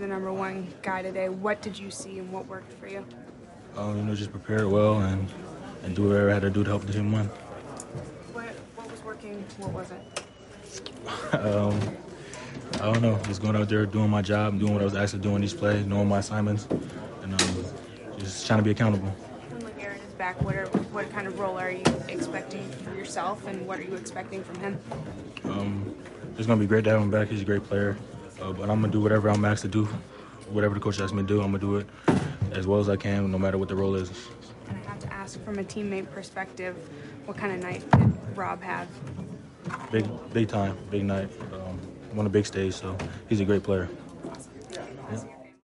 the #1 guy today. What did you see and what worked for you? Just prepare well and do whatever I had to do to help the team win. What was working? What wasn't? I don't know. Just going out there, doing my job, doing what I was asked to do in these plays, knowing my assignments, and just trying to be accountable. When LeGarrette is back, what kind of role are you expecting for yourself, and what are you expecting from him? It's going to be great to have him back. He's a great player. But I'm going to do whatever I'm asked to do. Whatever the coach asks me to do, I'm going to do it as well as I can, no matter what the role is. And I have to ask, from a teammate perspective, what kind of night did Rob have? Big time, big night. On a big stage, so he's a great player.